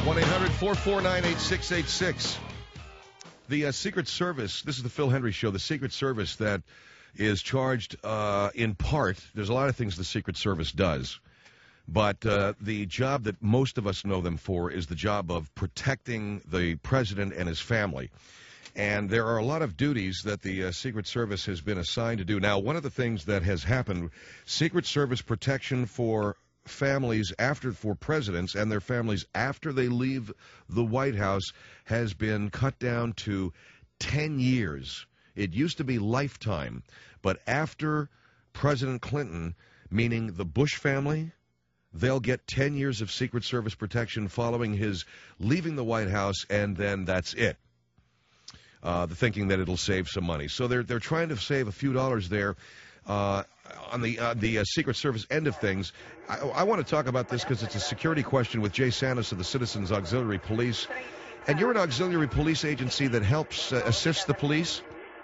1-800-449-8686. The Secret Service, this is the Phil Hendry Show, the Secret Service that is charged in part, there's a lot of things the Secret Service does, but the job that most of us know them for is the job of protecting the president and his family. And there are a lot of duties that the Secret Service has been assigned to do. Now, one of the things that has happened, Secret Service protection for families for presidents and their families after they leave the White House has been cut down to 10 years. It used to be lifetime, but after President Clinton, meaning the Bush family, they'll get 10 years of Secret Service protection following his leaving the White House, and then that's it. The thinking that it'll save some money. So they're trying to save a few dollars there on the Secret Service end of things. I want to talk about this because it's a security question with Jay Santos of the Citizens Auxiliary Police. And you're an auxiliary police agency that helps assist the police?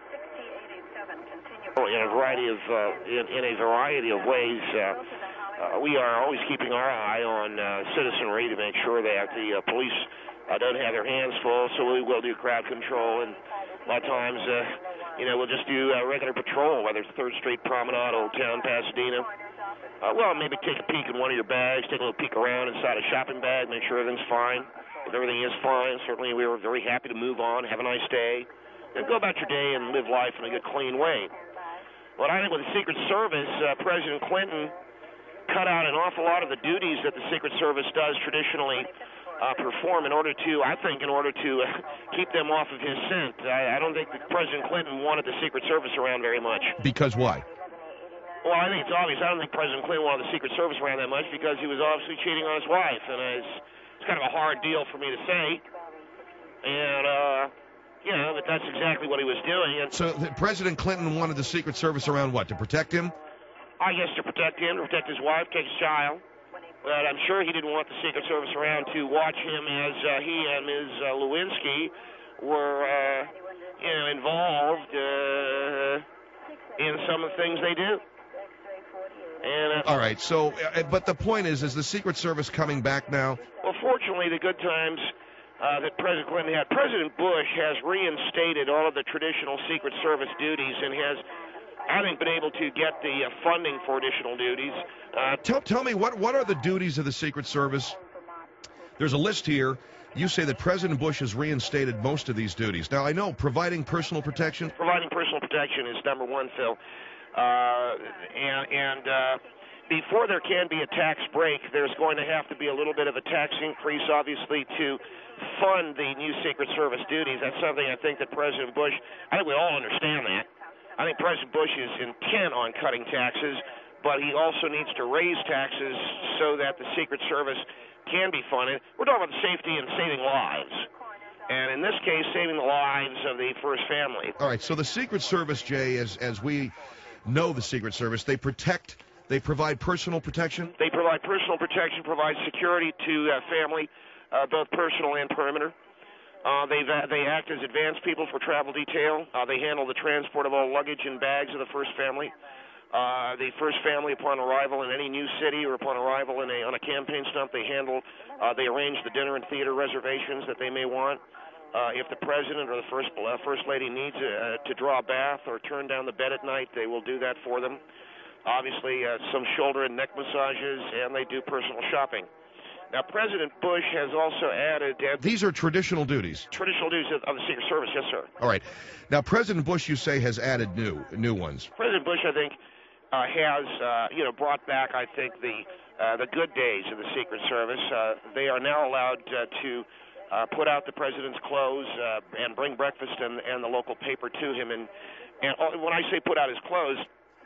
In a variety of ways. We are always keeping our eye on citizenry to make sure that the police don't have their hands full, so we will do crowd control, and a lot of times, we'll just do regular patrol, whether it's 3rd Street Promenade, Old Town, Pasadena. Maybe take a peek in one of your bags, take a little peek around inside a shopping bag, make sure everything's fine. If everything is fine, certainly we were very happy to move on, have a nice day, and go about your day and live life in a good, clean way. But I think with the Secret Service, President Clinton cut out an awful lot of the duties that the Secret Service does traditionally perform in order to keep them off of his scent. I don't think that President Clinton wanted the Secret Service around very much. Because why? Well, I think it's obvious. I don't think President Clinton wanted the Secret Service around that much because he was obviously cheating on his wife, and it's kind of a hard deal for me to say. And, but that's exactly what he was doing. And so President Clinton wanted the Secret Service around what, to protect him? I guess to protect him, to protect his wife, protect his child. But I'm sure he didn't want the Secret Service around to watch him as he and Ms. Lewinsky were, involved in some of the things they do. And, all right, so, but the point is the Secret Service coming back now? Well, fortunately, the good times that President Clinton had, President Bush has reinstated all of the traditional Secret Service duties and has, I think, been able to get the funding for additional duties. Tell me, what are the duties of the Secret Service? There's a list here. You say that President Bush has reinstated most of these duties. Now, I know providing personal protection. Providing personal protection is number one, Phil. Before there can be a tax break, there's going to have to be a little bit of a tax increase, obviously, to fund the new Secret Service duties. That's something I think that President Bush, I think we all understand that. I think President Bush is intent on cutting taxes, but he also needs to raise taxes so that the Secret Service can be funded. We're talking about safety and saving lives. And in this case, saving the lives of the first family. All right, so the Secret Service, Jay, as we know the Secret Service, they provide personal protection? They provide personal protection, provide security to family, both personal and perimeter. They act as advance people for travel detail. They handle the transport of all luggage and bags of the first family. The first family, upon arrival in any new city or upon arrival on a campaign stump, they arrange the dinner and theater reservations that they may want. If the president or the first lady needs to draw a bath or turn down the bed at night, they will do that for them. Obviously, some shoulder and neck massages, and they do personal shopping. Now, President Bush has also added... These are traditional duties? Traditional duties of the Secret Service, yes, sir. All right. Now, President Bush, you say, has added new ones. President Bush, I think, has brought back, I think, the good days of the Secret Service. They are now allowed to put out the president's clothes and bring breakfast and the local paper to him. And when I say put out his clothes,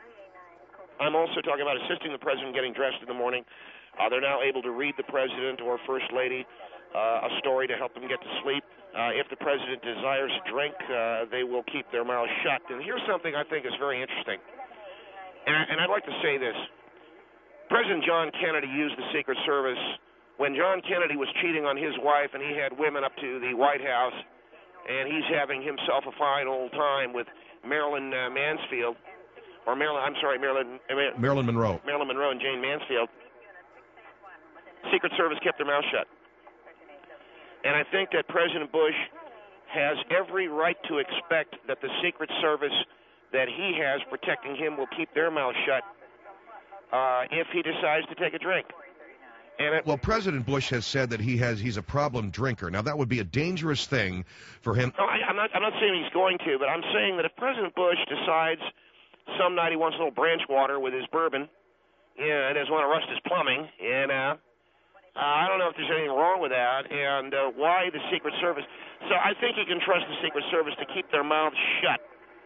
I'm also talking about assisting the president getting dressed in the morning. They're now able to read the president or first lady a story to help them get to sleep. If the president desires a drink, they will keep their mouths shut. And here's something I think is very interesting. And I'd like to say this. President John Kennedy used the Secret Service when John Kennedy was cheating on his wife and he had women up to the White House and he's having himself a fine old time with Marilyn Mansfield. Marilyn Monroe. Marilyn Monroe and Jane Mansfield. Secret Service kept their mouth shut. And I think that President Bush has every right to expect that the Secret Service that he has protecting him will keep their mouth shut if he decides to take a drink. Well, President Bush has said that he's a problem drinker. Now, that would be a dangerous thing for him. No, I'm not saying he's going to, but I'm saying that if President Bush decides some night he wants a little branch water with his bourbon, and doesn't want to rust his plumbing, and I don't know if there's anything wrong with that, and why the Secret Service. So I think you can trust the Secret Service to keep their mouths shut.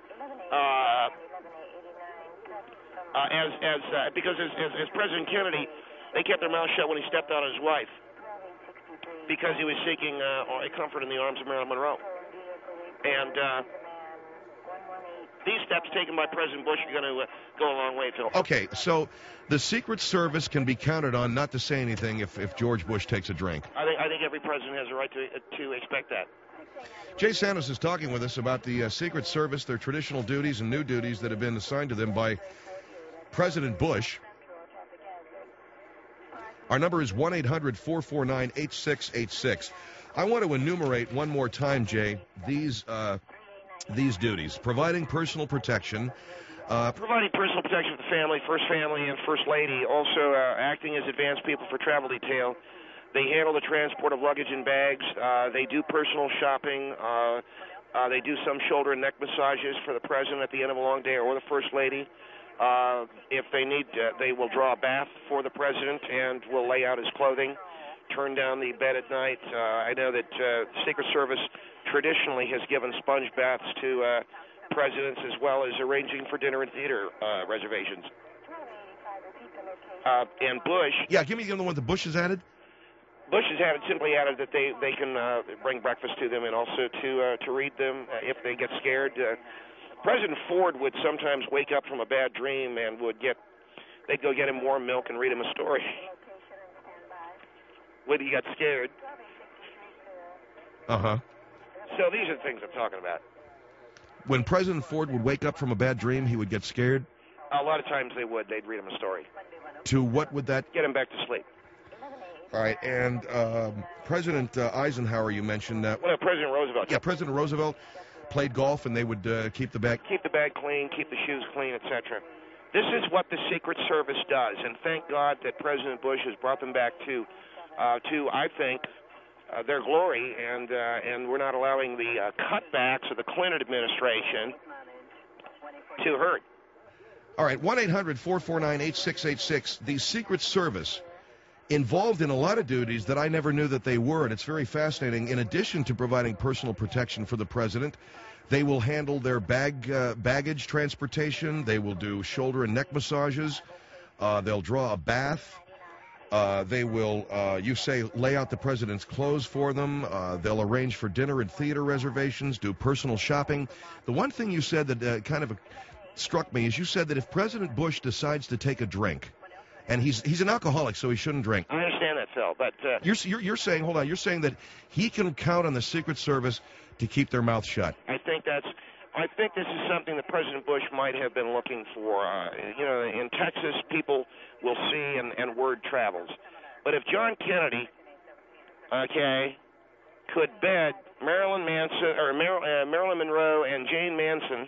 Because as President Kennedy, they kept their mouth shut when he stepped out on his wife because he was seeking a comfort in the arms of Marilyn Monroe. And these steps taken by President Bush are going to go a long way, Phil. Okay, so the Secret Service can be counted on not to say anything if George Bush takes a drink. I think every president has a right to expect that. Jay Santos is talking with us about the Secret Service, their traditional duties and new duties that have been assigned to them by President Bush. Our number is 1-800-449-8686. I want to enumerate one more time, Jay, these duties. Providing personal protection. Providing personal protection for the family, First Family, and First Lady. Also acting as advance people for travel detail. They handle the transport of luggage and bags. They do personal shopping. They do some shoulder and neck massages for the president at the end of a long day or the First Lady. If they need, they will draw a bath for the president and will lay out his clothing, turn down the bed at night. I know that Secret Service traditionally has given sponge baths to presidents, as well as arranging for dinner and theater reservations. And Bush... Yeah, give me the one that Bush has added. Bush has simply added that they can bring breakfast to them and also to read them if they get scared. President Ford would sometimes wake up from a bad dream and they'd go get him warm milk and read him a story when he got scared. Uh-huh. So these are the things I'm talking about. When President Ford would wake up from a bad dream, he would get scared? A lot of times they would. They'd read him a story. To what would that? Get him back to sleep. All right, and President Eisenhower, you mentioned that. Well, President Roosevelt. Yeah, President Roosevelt played golf, and they would keep the bag clean, keep the shoes clean, etc. This is what the Secret Service does, and thank God that President Bush has brought them back to I think, their glory, and we're not allowing the cutbacks of the Clinton administration to hurt. All right, 1-800-449-8686. The Secret Service involved in a lot of duties that I never knew that they were, and it's very fascinating. In addition to providing personal protection for the president, they will handle their baggage transportation. They will do shoulder and neck massages. They'll draw a bath. They will, you say, lay out the president's clothes for them. They'll arrange for dinner and theater reservations, do personal shopping. The one thing you said that kind of struck me is you said that if President Bush decides to take a drink, and he's an alcoholic, so he shouldn't drink. I understand that, Phil, but you're saying, hold on, you're saying that he can count on the Secret Service to keep their mouth shut. I think this is something that President Bush might have been looking for. In Texas, people will see and word travels. But if John Kennedy, could bed Marilyn Monroe and Jane Manson,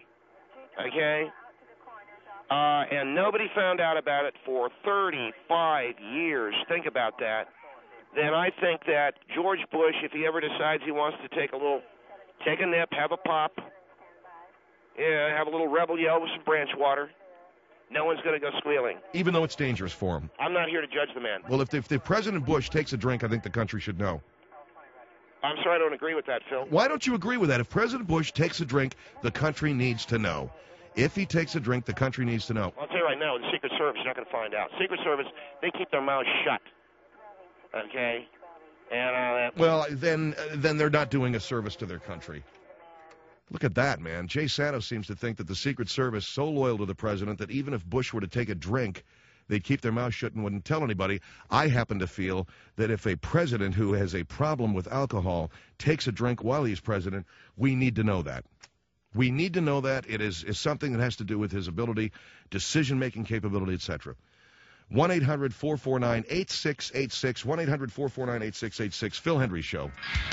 and nobody found out about it for 35 years, think about that, then I think that George Bush, if he ever decides he wants to take a nip, have a pop, have a little rebel yell with some branch water, no one's going to go squealing. Even though it's dangerous for him. I'm not here to judge the man. Well, if President Bush takes a drink, I think the country should know. I'm sorry, I don't agree with that, Phil. Why don't you agree with that? If President Bush takes a drink, the country needs to know. If he takes a drink, the country needs to know. I'll tell you right now, the Secret Service is not going to find out. Secret Service, they keep their mouths shut. Okay? And well, then they're not doing a service to their country. Look at that, man. Jay Santos seems to think that the Secret Service is so loyal to the president that even if Bush were to take a drink, they'd keep their mouth shut and wouldn't tell anybody. I happen to feel that if a president who has a problem with alcohol takes a drink while he's president, we need to know that. We need to know that. It is something that has to do with his ability, decision-making capability, etc. 1-800-449-8686. 1-800-449-8686. Phil Hendrie Show.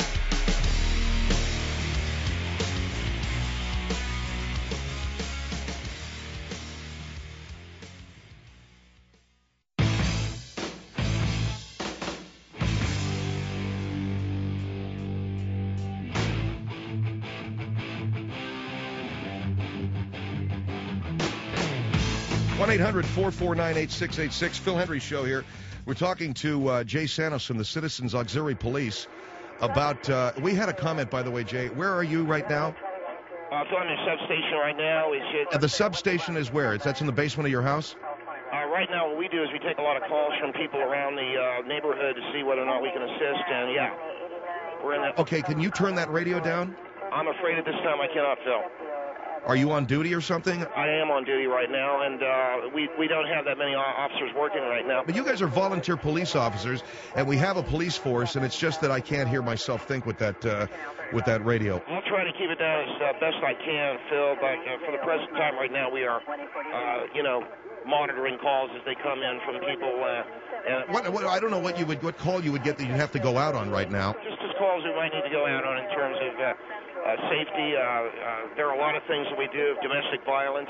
One 800-449-8686. Phil Hendrie Show here. We're talking to Jay Santos from the Citizens Auxiliary Police about. We had a comment, by the way, Jay. Where are you right now? I'm on the substation right now. Is it? The substation is where? That's in the basement of your house? Right now, what we do is we take a lot of calls from people around the neighborhood to see whether or not we can assist. And yeah, we're in that. Okay, can you turn that radio down? I'm afraid at this time I cannot, Phil. Are you on duty or something? I am on duty right now, and we don't have that many officers working right now. But you guys are volunteer police officers, and we have a police force, and it's just that I can't hear myself think with that radio. I'll try to keep it down as best I can, Phil, but for the present time right now, we are, monitoring calls as they come in from people. What I don't know what call you would get that you'd have to go out on right now. Just as calls we might need to go out on in terms of safety. There are a lot of things that we do, domestic violence.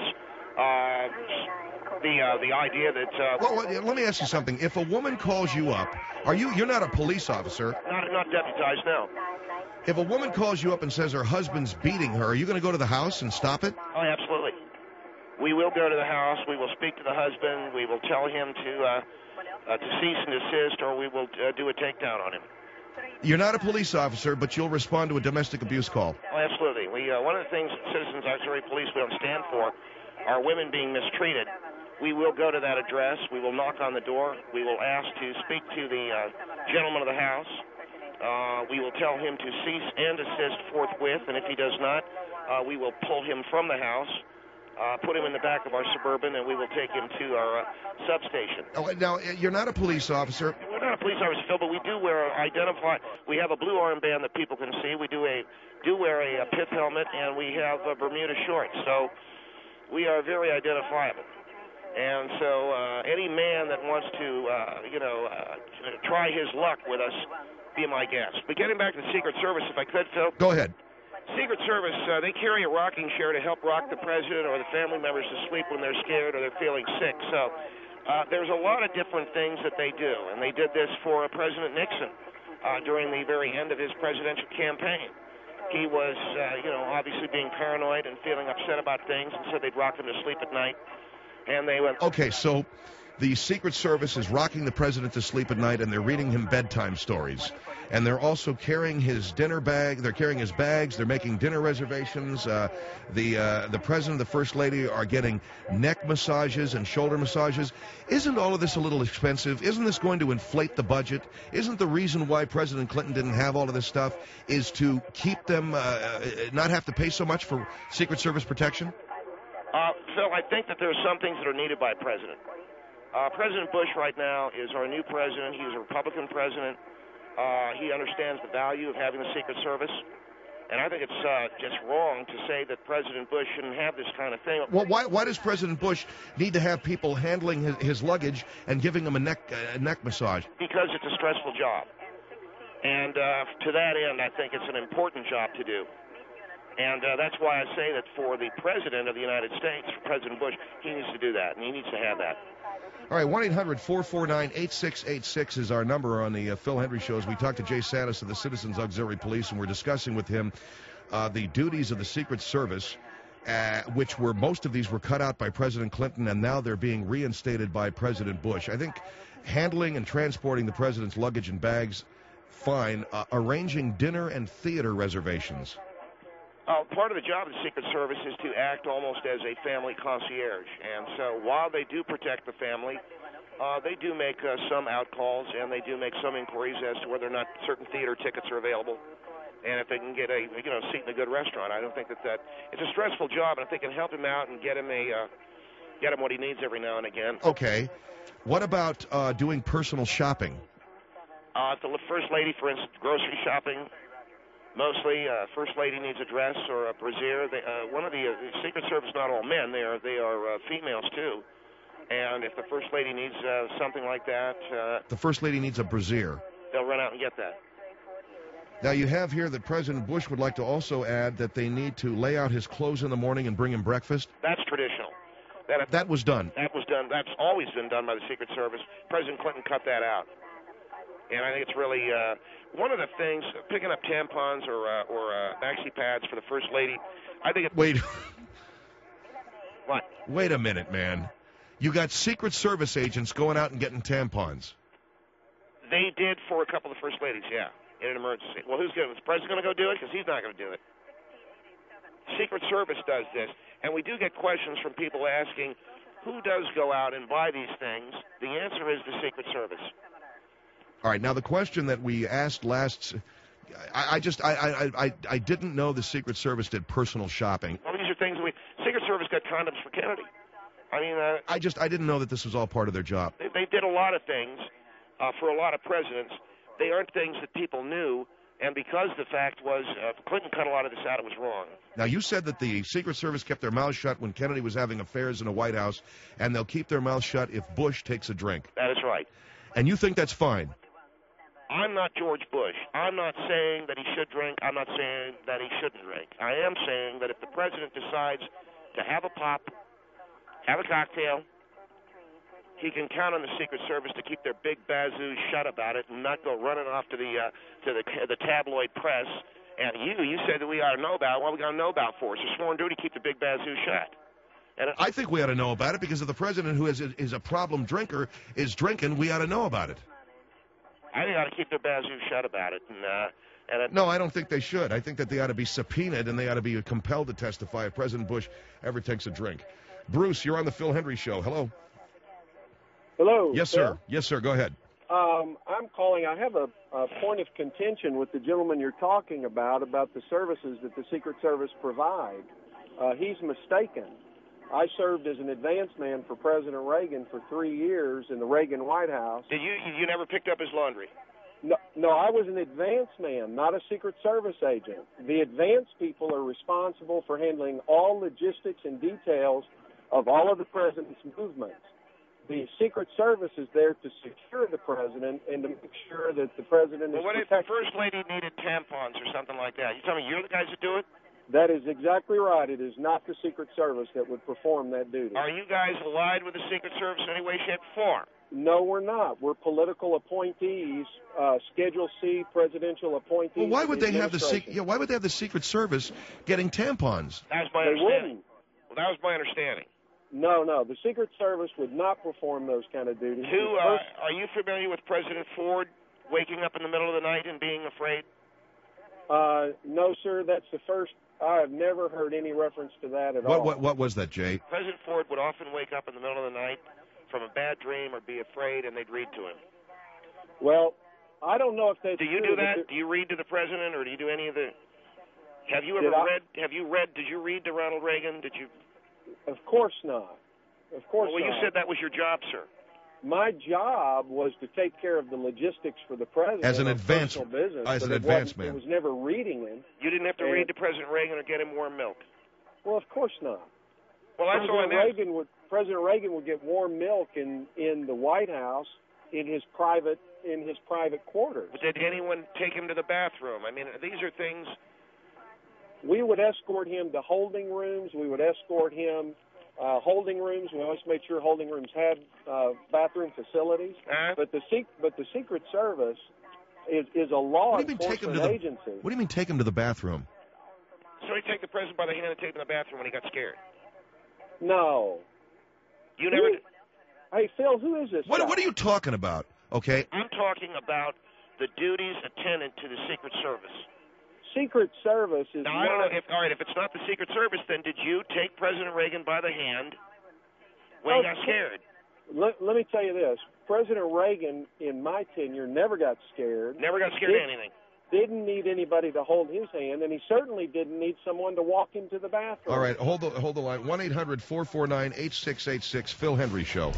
The idea that. Well, let me ask you something. If a woman calls you up, you're not a police officer? Not deputized, no. If a woman calls you up and says her husband's beating her, are you going to go to the house and stop it? Oh, absolutely. We will go to the house. We will speak to the husband. We will tell him to cease and desist, or we will do a takedown on him. You're not a police officer, but you'll respond to a domestic abuse call. Oh, absolutely. One of the things Citizens Auxiliary Police we don't stand for are women being mistreated. We will go to that address. We will knock on the door. We will ask to speak to the gentleman of the house. We will tell him to cease and desist forthwith, and if he does not, we will pull him from the house, put him in the back of our Suburban, and we will take him to our substation. Oh, now, you're not a police officer. We're not a police officer, Phil, but we do we have a blue armband that people can see. We do wear a pith helmet, and we have Bermuda shorts. So we are very identifiable. And so any man that wants to, try his luck with us, be my guest. But getting back to the Secret Service, if I could, Phil. Go ahead. Secret Service, they carry a rocking chair to help rock the president or the family members to sleep when they're scared or they're feeling sick. So there's a lot of different things that they do, and they did this for President Nixon during the very end of his presidential campaign. He was, obviously being paranoid and feeling upset about things, and so they'd rock him to sleep at night. And they went. Okay, so the Secret Service is rocking the president to sleep at night, and they're reading him bedtime stories. And they're also carrying his dinner bag. They're carrying his bags. They're making dinner reservations. The president and the first lady are getting neck massages and shoulder massages. Isn't all of this a little expensive? Isn't this going to inflate the budget? Isn't the reason why President Clinton didn't have all of this stuff is to keep them not have to pay so much for Secret Service protection? Phil, I think that there are some things that are needed by a president. President Bush right now is our new president. He's a Republican president. He understands the value of having the Secret Service. And I think it's just wrong to say that President Bush shouldn't have this kind of thing. Well, why does President Bush need to have people handling his luggage and giving him a neck massage? Because it's a stressful job. And to that end, I think it's an important job to do. And that's why I say that for the President of the United States, for President Bush, he needs to do that, and he needs to have that. All right, 1-800-449-8686 is our number on the Phil Hendrie Show. As we talk to Jay Santos of the Citizens Auxiliary Police, and we're discussing with him the duties of the Secret Service, which most of these were cut out by President Clinton, and now they're being reinstated by President Bush. I think handling and transporting the president's luggage and bags, fine. Arranging dinner and theater reservations. Part of the job of the Secret Service is to act almost as a family concierge. And so while they do protect the family, they do make some outcalls, and they do make some inquiries as to whether or not certain theater tickets are available, and if they can get a seat in a good restaurant. I don't think that it's a stressful job, and if they can help him out and get him what he needs every now and again. Okay. What about doing personal shopping? If the First Lady, for instance, grocery shopping, mostly, First Lady needs a dress or a brassiere. One of the Secret Service, not all men, they are females too. And if the First Lady needs something like that, The First Lady needs a brassiere. they'll run out and get that. Now, you have here that President Bush would like to also add that they need to lay out his clothes in the morning and bring him breakfast. That's traditional. That was done. That was done. That's always been done by the Secret Service. President Clinton cut that out. And I think it's really one of the things, picking up tampons or maxi pads for the First Lady, I think it... Wait. What? Wait a minute, man. You got Secret Service agents going out and getting tampons. They did for a couple of First Ladies, yeah, in an emergency. Well, is the President going to go do it? Because he's not going to do it. Secret Service does this. And we do get questions from people asking, who does go out and buy these things? The answer is the Secret Service. All right, now the question that we asked last... I didn't know the Secret Service did personal shopping. Well, these are things Secret Service got condoms for Kennedy. I mean... I didn't know that this was all part of their job. They did a lot of things for a lot of presidents. They aren't things that people knew, and because the fact was Clinton cut a lot of this out, it was wrong. Now, you said that the Secret Service kept their mouths shut when Kennedy was having affairs in the White House, and they'll keep their mouths shut if Bush takes a drink. That is right. And you think that's fine? I'm not George Bush. I'm not saying that he should drink. I'm not saying that he shouldn't drink. I am saying that if the president decides to have a pop, have a cocktail, he can count on the Secret Service to keep their big bazoos shut about it and not go running off to the tabloid press. And you said that we ought to know about it. What are we going to know about for? It's a sworn duty to keep the big bazoo shut. And I think we ought to know about it because if the president, who is a problem drinker, is drinking, we ought to know about it. I think they ought to keep their bazoo shut about it. No, I don't think they should. I think that they ought to be subpoenaed and they ought to be compelled to testify if President Bush ever takes a drink. Bruce, you're on the Phil Hendry Show. Hello. Hello. Yes, sir. Yes, sir. Go ahead. I'm calling. I have a point of contention with the gentleman you're talking about the services that the Secret Service provide. He's mistaken. I served as an advance man for President Reagan for 3 years in the Reagan White House. Did you never picked up his laundry? No, I was an advance man, not a Secret Service agent. The advance people are responsible for handling all logistics and details of all of the president's movements. The Secret Service is there to secure the president and to make sure that the president is protected. Well, what if the First Lady needed tampons or something like that? You tell me you're the guys that do it? That is exactly right. It is not the Secret Service that would perform that duty. Are you guys allied with the Secret Service in any way, shape, or form? No, we're not. We're political appointees, Schedule C presidential appointees. Well, why would they have why would they have the Secret Service getting tampons? That was my understanding. Well, that was my understanding. No, the Secret Service would not perform those kind of duties. Are you familiar with President Ford waking up in the middle of the night and being afraid? No, sir. That's the first. I have never heard any reference to that at all. What was that, Jay? President Ford would often wake up in the middle of the night from a bad dream or be afraid, and they'd read to him. Well, I don't know if that's true. Do you do that? Do you read to the president, or do you do any of the... Have you did you read to Ronald Reagan? Did you... Of course not. Of course not. Well, you said that was your job, sir. My job was to take care of the logistics for the president. As an advance man. It was never reading him. You didn't have to read to President Reagan or get him warm milk? Well, of course not. Well, that's all I meant. President Reagan would get warm milk in the White House in his private quarters. But did anyone take him to the bathroom? I mean, these are things... We would escort him to holding rooms. We would escort him holding rooms. We always made sure holding rooms had bathroom facilities. But the Secret Service is a law enforcement agency. What do you mean take him to the bathroom? So he'd take the president by the hand and take him to the bathroom when he got scared? No. You never... Hey, Phil, who is this guy? What are you talking about? Okay. I'm talking about the duties attendant to the Secret Service. Secret Service is now, I don't know if it's not the Secret Service, then did you take President Reagan by the hand when he got scared? Let me tell you this. President Reagan, in my tenure, never got scared. Never got scared of anything. Didn't need anybody to hold his hand, and he certainly didn't need someone to walk him to the bathroom. All right, hold the line. 1-800-449-8686, Phil Hendry Show.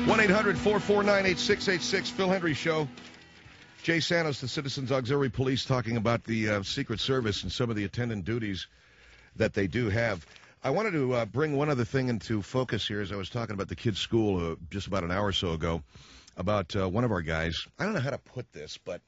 1-800-449-8686, Phil Hendry Show. Jay Santos, the Citizens Auxiliary Police, talking about the Secret Service and some of the attendant duties that they do have. I wanted to bring one other thing into focus here as I was talking about the kids' school just about an hour or so ago about one of our guys. I don't know how to put this, but,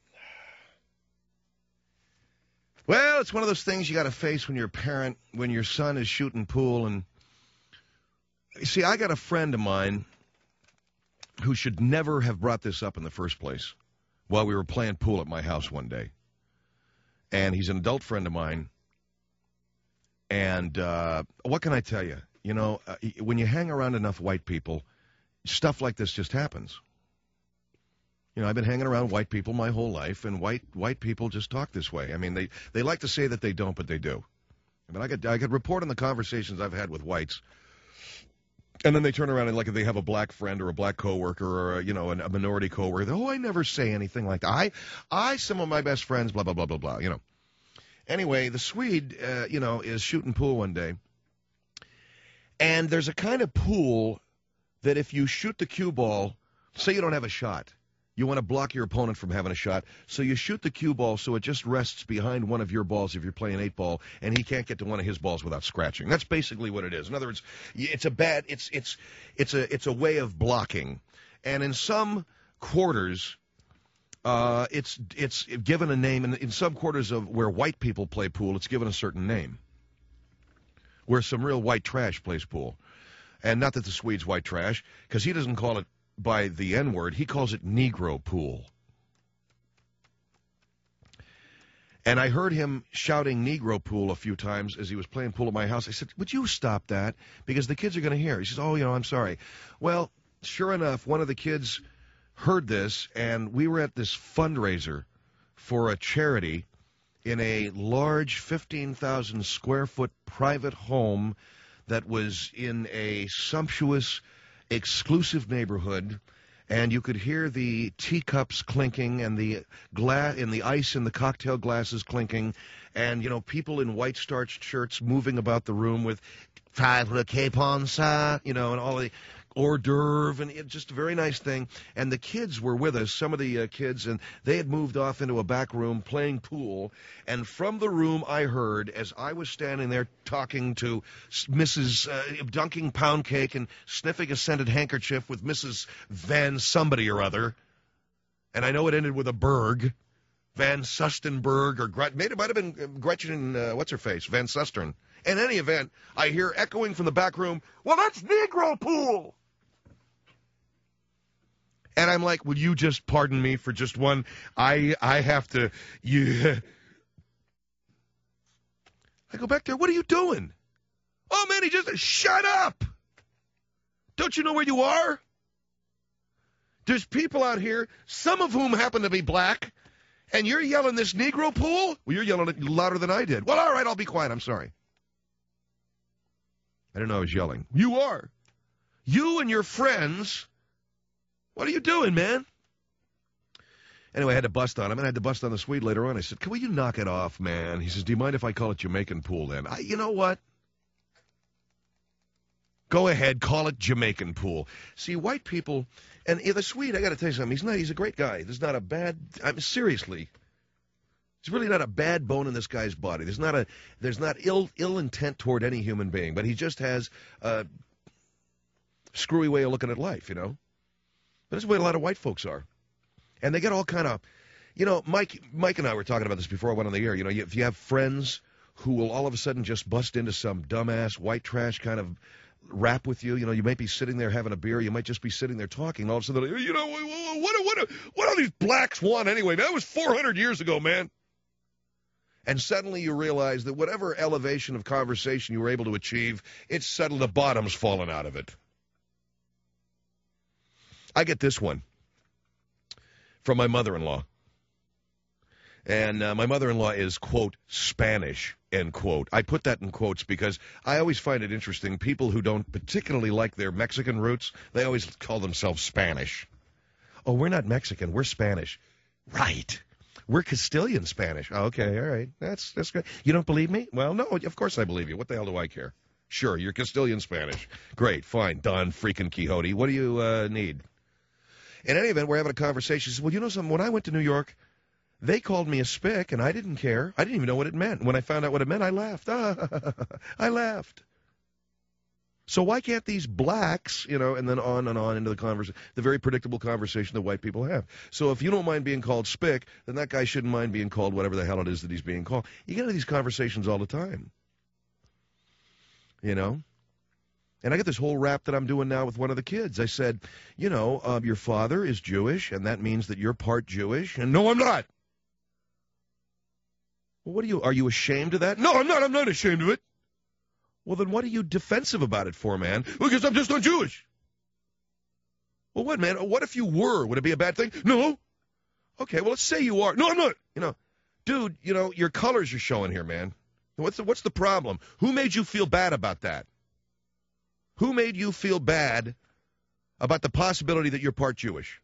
well, it's one of those things you got to face when you're a parent, when your son is shooting pool. And you see, I got a friend of mine who should never have brought this up in the first place while we were playing pool at my house one day. And he's an adult friend of mine. And what can I tell you? You know, when you hang around enough white people, stuff like this just happens. You know, I've been hanging around white people my whole life, and white people just talk this way. I mean, they like to say that they don't, but they do. I mean, I could report on the conversations I've had with whites, and then they turn around and like if they have a black friend or a black coworker or a minority coworker, I never say anything like that. Some of my best friends, blah blah blah blah blah. You know. Anyway, the Swede, is shooting pool one day, and there's a kind of pool that if you shoot the cue ball, say you don't have a shot, you want to block your opponent from having a shot, so you shoot the cue ball so it just rests behind one of your balls if you're playing 8-ball, and he can't get to one of his balls without scratching. That's basically what it is. In other words, it's a way of blocking, and in some quarters. It's given a name, and in some quarters of where white people play pool, it's given a certain name. Where some real white trash plays pool. And not that the Swede's white trash, because he doesn't call it by the N-word, he calls it Negro pool. And I heard him shouting Negro pool a few times as he was playing pool at my house. I said, would you stop that? Because the kids are going to hear. He says, I'm sorry. Well, sure enough, one of the kids heard this, and we were at this fundraiser for a charity in a large 15,000 square foot private home that was in a sumptuous, exclusive neighborhood, and you could hear the teacups clinking and the ice in the cocktail glasses clinking, and people in white starched shirts moving about the room with five le capon ça, and all the hors d'oeuvre, and just a very nice thing. And the kids were with us, some of the kids, and they had moved off into a back room playing pool. And from the room I heard, as I was standing there talking to Mrs. Dunking pound cake and sniffing a scented handkerchief with Mrs. Van somebody or other, and I know it ended with a Berg, Van Sustenberg, or it might have been Gretchen, what's-her-face, Van Susteren. In any event, I hear echoing from the back room, well, that's Negro pool. And I'm like, will you just pardon me for just one? I have to. I go back there. What are you doing? Oh, man, he just. Shut up. Don't you know where you are? There's people out here, some of whom happen to be black, and you're yelling this Negro pool? Well, you're yelling it louder than I did. Well, all right, I'll be quiet. I'm sorry. I didn't know I was yelling. You are. You and your friends. What are you doing, man? Anyway, I had to bust on him, and I had to bust on the Swede later on. I said, will you knock it off, man? He says, do you mind if I call it Jamaican pool then? You know what? Go ahead, call it Jamaican pool. See, white people, and the Swede, I got to tell you something, he's a great guy. There's not a bad, seriously, there's really not a bad bone in this guy's body. There's not ill intent toward any human being, but he just has a screwy way of looking at life, But that's the way a lot of white folks are. And they get all kind of, Mike and I were talking about this before I went on the air. If you have friends who will all of a sudden just bust into some dumbass white trash kind of rap with you, you might be sitting there having a beer. You might just be sitting there talking. All of a sudden, what do these blacks want anyway? That was 400 years ago, man. And suddenly you realize that whatever elevation of conversation you were able to achieve, it's suddenly the bottom's fallen out of it. I get this one from my mother-in-law. And my mother-in-law is, quote, Spanish, end quote. I put that in quotes because I always find it interesting. People who don't particularly like their Mexican roots, they always call themselves Spanish. Oh, we're not Mexican. We're Spanish. Right. We're Castilian Spanish. Oh, okay, all right. That's good. You don't believe me? Well, no, of course I believe you. What the hell do I care? Sure, you're Castilian Spanish. Great, fine. Don freaking Quixote. What do you need? In any event, we're having a conversation. She says, well, you know something? When I went to New York, they called me a spick, and I didn't care. I didn't even know what it meant. When I found out what it meant, I laughed. I laughed. So why can't these blacks, and then on and on into the very predictable conversation that white people have. So if you don't mind being called spick, then that guy shouldn't mind being called whatever the hell it is that he's being called. You get into these conversations all the time. And I get this whole rap that I'm doing now with one of the kids. I said, your father is Jewish, and that means that you're part Jewish. And no, I'm not. Well, are you ashamed of that? No, I'm not. I'm not ashamed of it. Well, then what are you defensive about it for, man? Because I'm just not Jewish. Well, what, man? What if you were? Would it be a bad thing? No. Okay, well, let's say you are. No, I'm not. Dude, your colors are showing here, man. What's the problem? Who made you feel bad about that? Who made you feel bad about the possibility that you're part Jewish?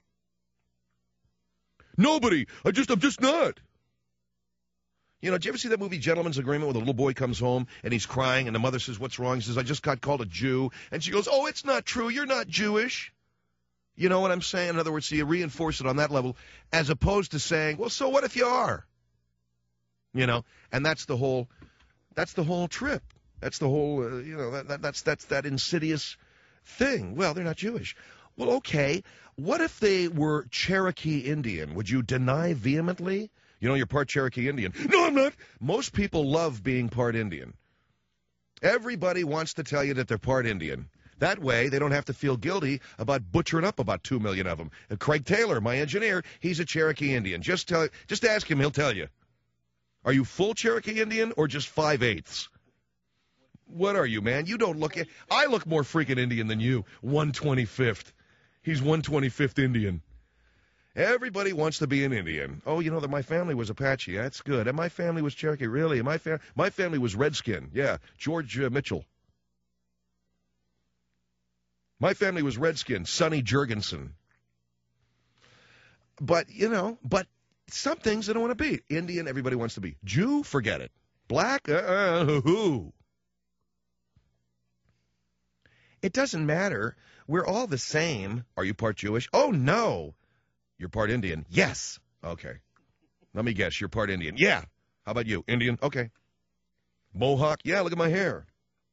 Nobody. I'm just not. Did you ever see that movie Gentleman's Agreement where the little boy comes home and he's crying and the mother says, what's wrong? He says, I just got called a Jew. And she goes, oh, it's not true. You're not Jewish. You know what I'm saying? In other words, so you reinforce it on that level as opposed to saying, well, so what if you are? And that's the whole trip. That's the whole, that's that insidious thing. Well, they're not Jewish. Well, okay. What if they were Cherokee Indian? Would you deny vehemently? You're part Cherokee Indian. No, I'm not. Most people love being part Indian. Everybody wants to tell you that they're part Indian. That way, they don't have to feel guilty about butchering up about 2 million of them. And Craig Taylor, my engineer, he's a Cherokee Indian. Just ask him, he'll tell you. Are you full Cherokee Indian or just 5/8? What are you, man? You don't look I look more freaking Indian than you. 125th. He's 125th Indian. Everybody wants to be an Indian. Oh, that my family was Apache. That's good. And my family was Cherokee. Really? My family was Redskin. Yeah, George Mitchell. My family was Redskin, Sonny Jurgensen. But some things they don't want to be. Indian, everybody wants to be. Jew, forget it. Black, who? It doesn't matter. We're all the same. Are you part Jewish? Oh, no. You're part Indian? Yes. Okay. Let me guess. You're part Indian? Yeah. How about you? Indian? Okay. Mohawk? Yeah, look at my hair.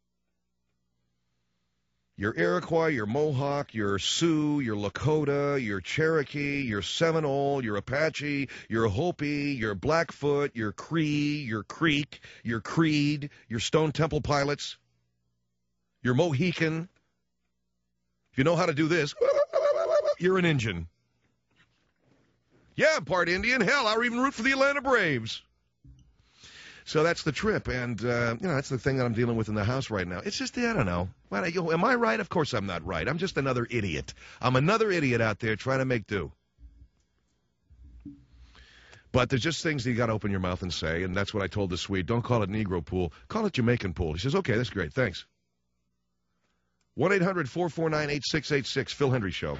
You're Iroquois, you're Mohawk, you're Sioux, you're Lakota, you're Cherokee, you're Seminole, you're Apache, you're Hopi, you're Blackfoot, you're Cree, you're Creek, you're Creed, you're Stone Temple Pilots, you're Mohican. If you know how to do this, you're an Injun. Yeah, I'm part Indian. Hell, I'll even root for the Atlanta Braves. So that's the trip, and, that's the thing that I'm dealing with in the house right now. It's just, I don't know. Am I right? Of course I'm not right. I'm just another idiot. I'm another idiot out there trying to make do. But there's just things that you got to open your mouth and say, and that's what I told the Swede. Don't call it Negro pool. Call it Jamaican pool. He says, okay, that's great. Thanks. 1-800-449-8686, Phil Hendry Show.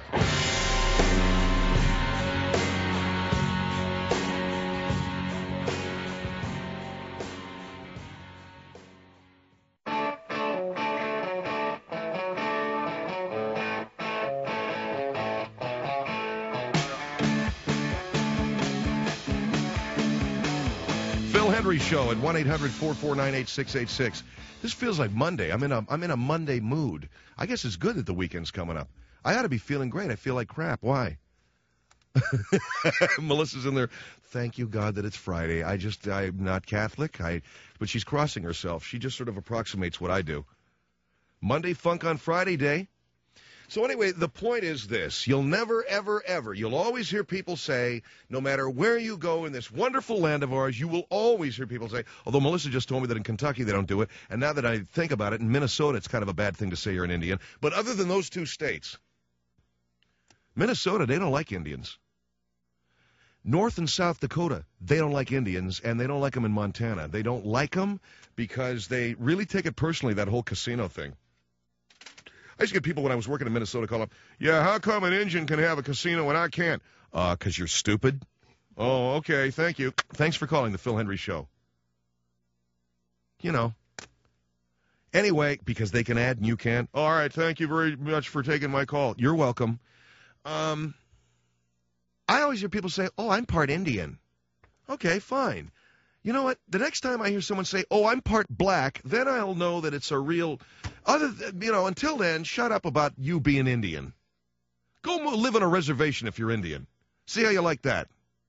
Show at 1-800-449-8686. This feels like Monday. I'm in a Monday mood. I guess it's good that the weekend's coming up. I ought to be feeling great. I feel like crap. Why? Melissa's in there. Thank you, God, that it's Friday. I'm not Catholic. But she's crossing herself. She just sort of approximates what I do. Monday funk on Friday day. So anyway, the point is this. You'll never, ever, ever, you'll always hear people say, no matter where you go in this wonderful land of ours, you will always hear people say, although Melissa just told me that in Kentucky they don't do it, and now that I think about it, in Minnesota it's kind of a bad thing to say you're an Indian. But other than those two states, Minnesota, they don't like Indians. North and South Dakota, they don't like Indians, and they don't like them in Montana. They don't like them because they really take it personally, that whole casino thing. I used to get people when I was working in Minnesota call up, yeah, how come an Indian can have a casino and I can't? 'Cause you're stupid. Oh, okay, thank you. Thanks for calling the Phil Hendry Show. Anyway, because they can add and you can't. All right, thank you very much for taking my call. You're welcome. I always hear people say, oh, I'm part Indian. Okay, fine. You know what? The next time I hear someone say, oh, I'm part black, then I'll know that it's a real... until then, shut up about you being Indian. Go live on a reservation if you're Indian. See how you like that.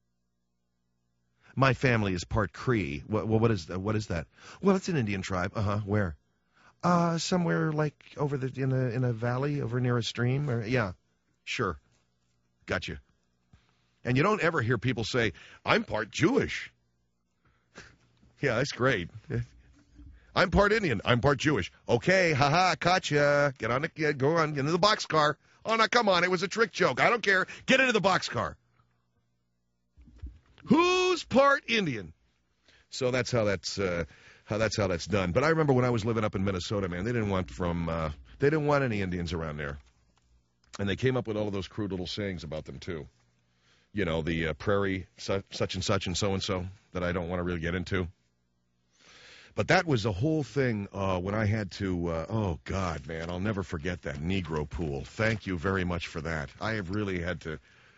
My family is part Cree. What is that? Well, it's an Indian tribe. Where? Somewhere like over in a valley over near a stream. Yeah, sure. Gotcha. And you don't ever hear people say, I'm part Jewish. Yeah, that's great. I'm part Indian. I'm part Jewish. Okay, haha, caught ya. Go on, get into the boxcar. Oh, no, come on, it was a trick joke. I don't care. Get into the boxcar. Who's part Indian? So that's how that's done. But I remember when I was living up in Minnesota, man, they didn't want any Indians around there, and they came up with all of those crude little sayings about them too. You know, the prairie such and so that I don't want to really get into. But that was the whole thing when I had to, oh, God, man, I'll never forget that Negro pool. Thank you very much for that. I have really had to,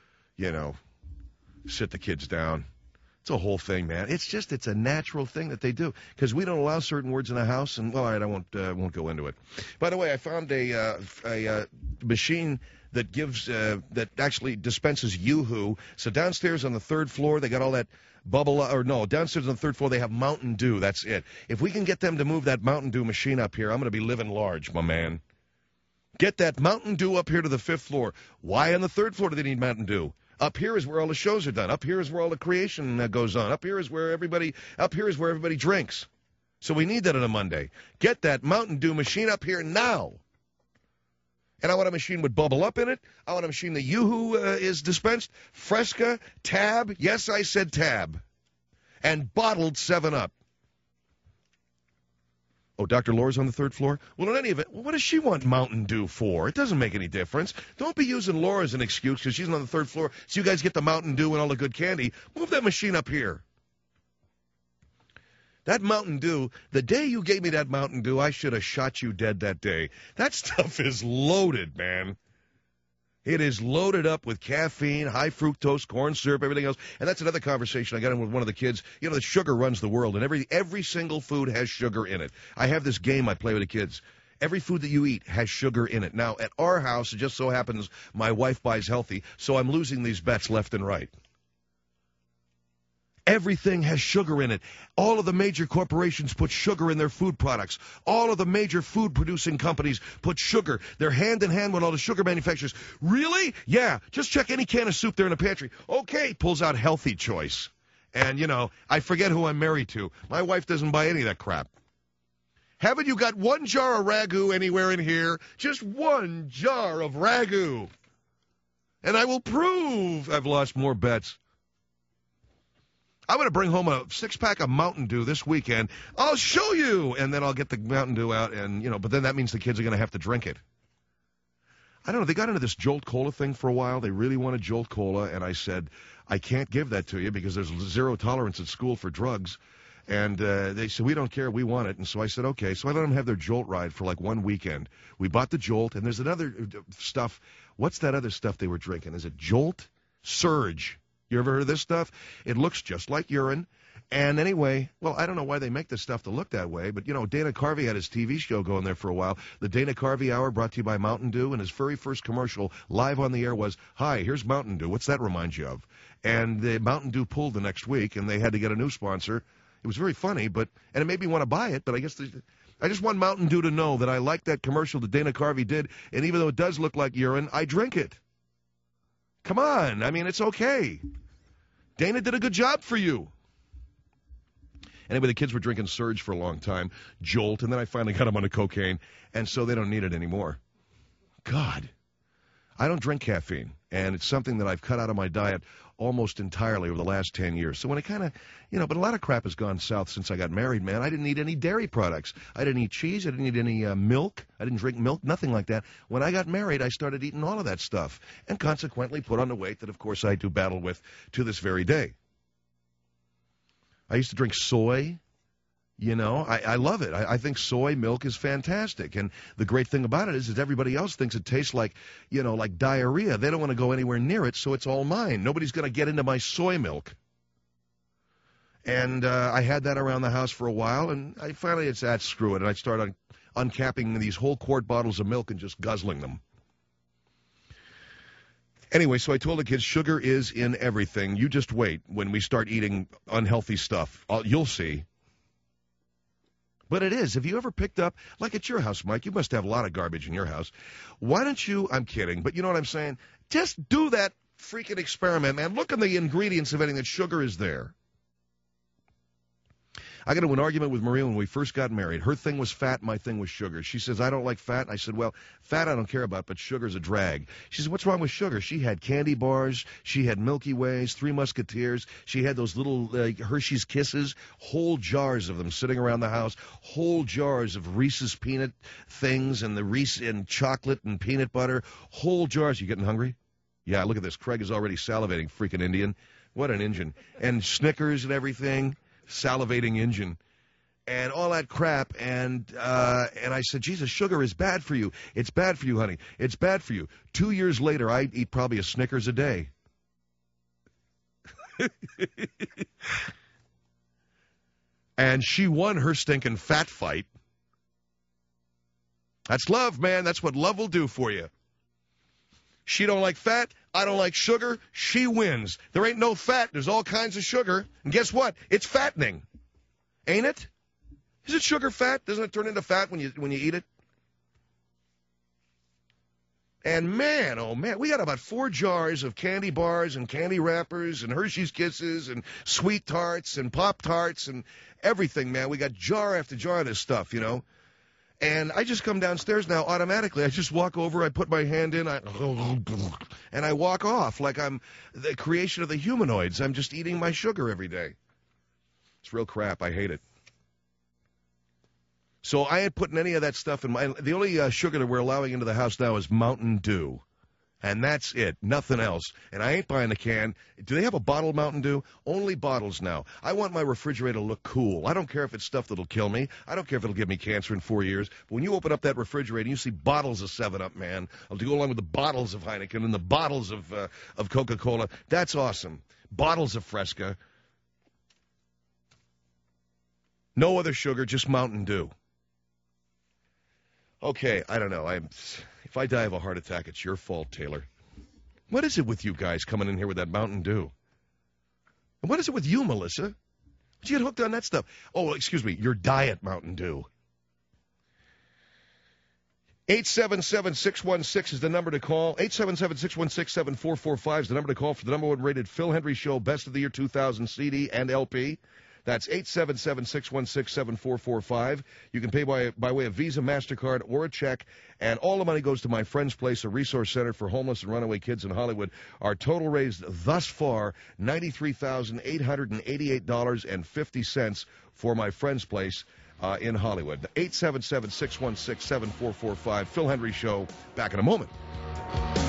sit the kids down. It's a whole thing, man. It's a natural thing that they do because we don't allow certain words in the house. And, well, all right, I won't go into it. By the way, I found a machine that that actually dispenses Yoo-Hoo. So downstairs on the third floor, they got all that downstairs on the third floor, they have Mountain Dew. That's it. If we can get them to move that Mountain Dew machine up here, I'm going to be living large, my man. Get that Mountain Dew up here to the fifth floor. Why on the third floor do they need Mountain Dew? Up here is where all the shows are done. Up here is where all the creation goes on. Up here is where everybody drinks. So we need that on a Monday. Get that Mountain Dew machine up here now. And I want a machine with Bubble Up in it. I want a machine that Yoo-Hoo is dispensed. Fresca, Tab. Yes, I said Tab. And bottled 7-Up. Oh, Dr. Laura's on the third floor? Well, in any event, what does she want Mountain Dew for? It doesn't make any difference. Don't be using Laura as an excuse because she's on the third floor so you guys get the Mountain Dew and all the good candy. Move that machine up here. That Mountain Dew, the day you gave me that Mountain Dew, I should have shot you dead that day. That stuff is loaded, man. It is loaded up with caffeine, high fructose, corn syrup, everything else. And that's another conversation I got in with one of the kids. You know, the sugar runs the world, and every single food has sugar in it. I have this game I play with the kids. Every food that you eat has sugar in it. Now, at our house, it just so happens my wife buys healthy, so I'm losing these bets left and right. Everything has sugar in it. All of the major corporations put sugar in their food products. All of the major food-producing companies put sugar. They're hand-in-hand with all the sugar manufacturers. Really? Yeah. Just check any can of soup there in the pantry. Okay, pulls out Healthy Choice. And, I forget who I'm married to. My wife doesn't buy any of that crap. Haven't you got one jar of Ragu anywhere in here? Just one jar of Ragu. And I will prove I've lost more bets. I'm going to bring home a 6-pack of Mountain Dew this weekend. I'll show you. And then I'll get the Mountain Dew out. And, but then that means the kids are going to have to drink it. I don't know. They got into this Jolt Cola thing for a while. They really wanted Jolt Cola. And I said, I can't give that to you because there's zero tolerance at school for drugs. And they said, we don't care. We want it. And so I said, okay. So I let them have their Jolt ride for like one weekend. We bought the Jolt. And there's another stuff. What's that other stuff they were drinking? Is it Jolt? Surge. You ever heard of this stuff? It looks just like urine. And anyway, well, I don't know why they make this stuff to look that way, but, Dana Carvey had his TV show going there for a while. The Dana Carvey Hour brought to you by Mountain Dew, and his very first commercial live on the air was, hi, here's Mountain Dew. What's that remind you of? And the Mountain Dew pulled the next week, and they had to get a new sponsor. It was very funny, and it made me want to buy it, but I guess I just want Mountain Dew to know that I like that commercial that Dana Carvey did, and even though it does look like urine, I drink it. Come on. I mean, it's okay. Dana did a good job for you. Anyway, the kids were drinking Surge for a long time, Jolt, and then I finally got them onto cocaine, and so they don't need it anymore. God. I don't drink caffeine, and it's something that I've cut out of my diet almost entirely over the last 10 years. So when it kind of, but a lot of crap has gone south since I got married, man. I didn't eat any dairy products. I didn't eat cheese. I didn't eat any milk. I didn't drink milk, nothing like that. When I got married, I started eating all of that stuff and consequently put on the weight that, of course, I do battle with to this very day. I used to drink soy You know, I love it. I think soy milk is fantastic. And the great thing about it is that everybody else thinks it tastes like, you know, like diarrhea. They don't want to go anywhere near it, so it's all mine. Nobody's going to get into my soy milk. And I had that around the house for a while, and I finally said, screw it. And I started uncapping these whole quart bottles of milk and just guzzling them. Anyway, so I told the kids, sugar is in everything. You just wait when we start eating unhealthy stuff. You'll see. But it is. Have you ever picked up, like at your house, Mike, you must have a lot of garbage in your house. Why don't you, I'm kidding, but you know what I'm saying? Just do that freaking experiment, man. Look at the ingredients of anything that sugar is there. I got into an argument with Maria when we first got married. Her thing was fat, my thing was sugar. She says, I don't like fat. And I said, well, fat I don't care about, but sugar's a drag. She said, what's wrong with sugar? She had candy bars. She had Milky Ways, Three Musketeers. She had those little Hershey's Kisses, whole jars of them sitting around the house, whole jars of Reese's peanut things and the Reese and chocolate and peanut butter, whole jars. You getting hungry? Yeah, look at this. Craig is already salivating, freaking Indian. What an engine. And Snickers and everything. Salivating engine and all that crap, and I said, Jesus, sugar is bad for you. It's bad for you, honey. It's bad for you. 2 years later, I eat probably a Snickers a day. And she won her stinking fat fight. That's love, man. That's what love will do for you. She don't like fat. I don't like sugar. She wins. There ain't no fat. There's all kinds of sugar. And guess what? It's fattening. Ain't it? Is it sugar fat? Doesn't it turn into fat when you eat it? And man, oh man, we got about 4 jars of candy bars and candy wrappers and Hershey's Kisses and Sweet Tarts and Pop Tarts and everything, man. We got jar after jar of this stuff, you know. And I just come downstairs now automatically. I just walk over, I put my hand in, and I walk off like I'm the creation of the humanoids. I'm just eating my sugar every day. It's real crap. I hate it. So I ain't putting any of that stuff in my... The only sugar that we're allowing into the house now is Mountain Dew. And that's it. Nothing else. And I ain't buying a can. Do they have a bottle of Mountain Dew? Only bottles now. I want my refrigerator to look cool. I don't care if it's stuff that'll kill me. I don't care if it'll give me cancer in 4 years. But when you open up that refrigerator and you see bottles of 7-Up, man, to go along with the bottles of Heineken and the bottles of Coca-Cola, that's awesome. Bottles of Fresca. No other sugar, just Mountain Dew. Okay, I don't know. If I die of a heart attack, it's your fault, Taylor. What is it with you guys coming in here with that Mountain Dew? And what is it with you, Melissa? Did you get hooked on that stuff? Oh, excuse me, your diet Mountain Dew. 877-616 is the number to call. 877-616-7445 is the number to call for the number 1 rated Phil Hendry Show Best of the Year 2000 CD and LP. That's 877-616-7445. You can pay by way of Visa, MasterCard, or a check. And all the money goes to My Friend's Place, a resource center for homeless and runaway kids in Hollywood. Our total raised thus far, $93,888.50 for My Friend's Place in Hollywood. 877-616-7445. Phil Hendry Show. Back in a moment.